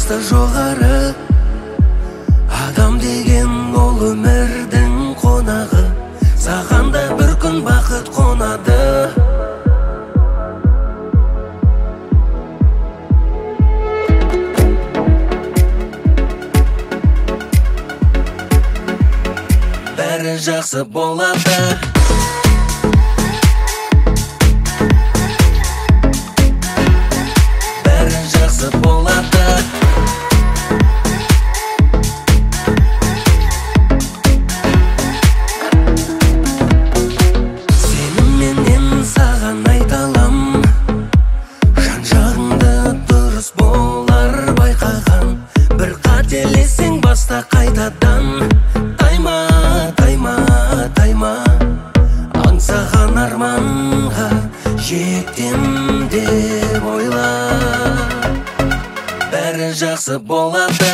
баста жоғары. Адам деген ол өмірдің қонағы, саған да бір күн бақыт қонады. Бәрі жақсы болады. Бәрі жақсы болады. Сенімменен саған айталам, жан-жағыңды дұрыс болар байқаған. Бір қателесең баста қайтадан. Тайма, тайма, тайма, аңсаған арманға жетем деп ойла. Бәрі жақсы болады.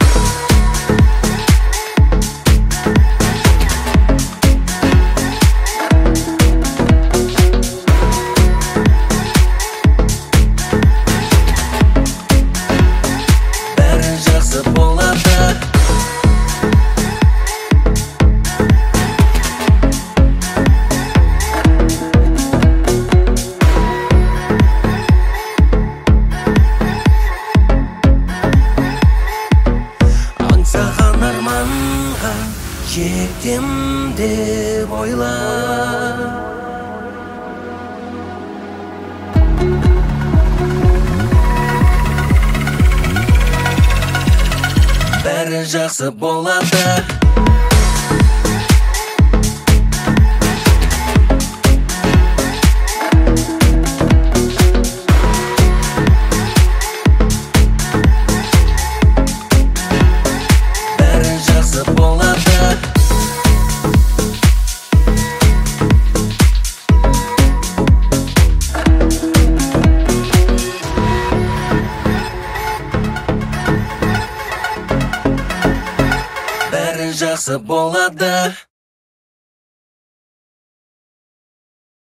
Бәрі жақсы болады. Аңсаған арманға жетем деп ойла. Бәрі жақсы болады. Бәрі жақсы болады. Бәрі жақсы болады.